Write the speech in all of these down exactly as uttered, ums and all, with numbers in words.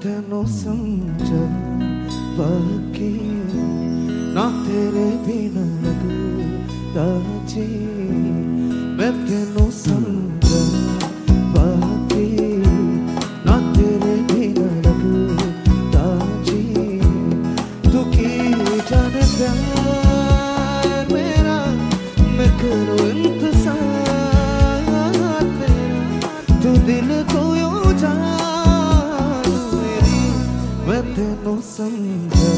तेनू समझा बाकी ना तेरे बिना लगता जी। मैं तेनू समझा बाकी ना तेरे बिना लगता जी। तू की जाने प्यार मेरा मैं करूँ इंतज़ार तेरा। तू दिल को यूं जान मेरी मैं तेनू समझा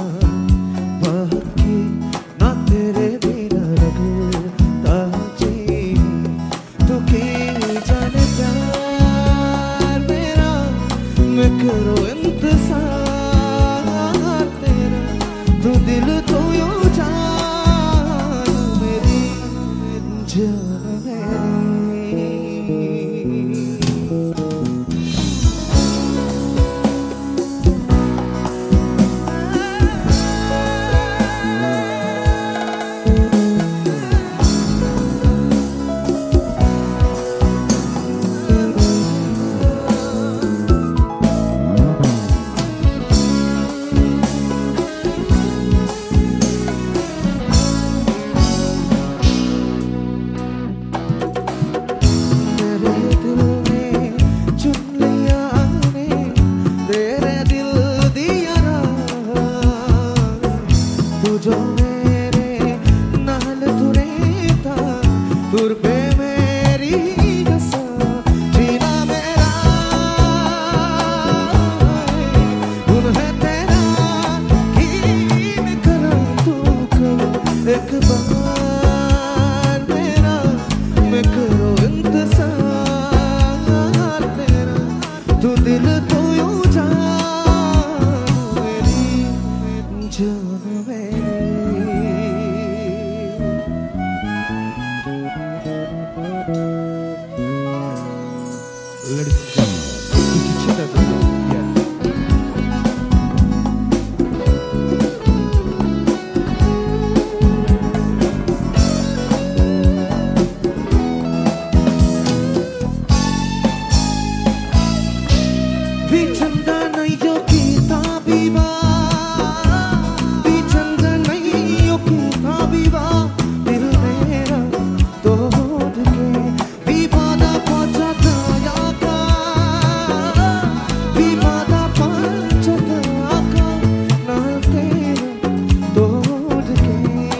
बाकी ना तेरे बिना लगता जी। तू की जाने प्यार मेरा मैं करूँ इंतज़ार तेरा। तू दिल को यूं जान मेरी जान मेरी। जो मेरे नाल तुरे था तुर पे मेरी गसा जीना मेरा गुण है तेरा कि मैं करा तू कर एक बार मेरा मैं करो इंतज़ार तेरा। तू दिल तो यूं जान मेरी जान मेरी। Ladies and gentlemen, Mister Chitta Dulu, yeah. Vichanda nayo kita viva, vichanda nayo kita viva, dil mera tod ke viva pachata yaaka, viva pachata yaaka na tera tod ke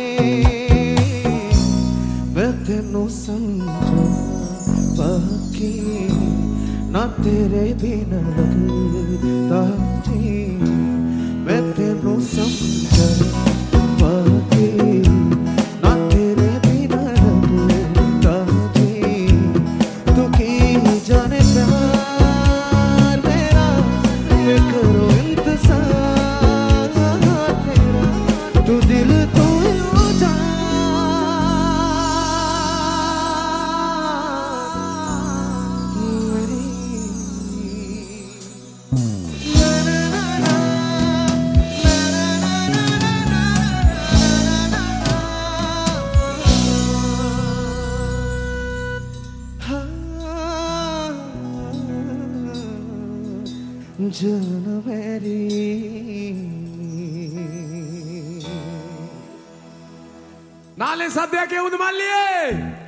मैं तेनू समझा बाकी ना तेरे बिना लगता जी। मैं तेनू समझा बाकी ना तेरे बिना लगता जी। तू की जाने प्यार मेरा मैं करो इंतज़ार तेरा। तू दिल तो यूं जान मेरी। जान मेरी नाले सद्या के उद मान लिए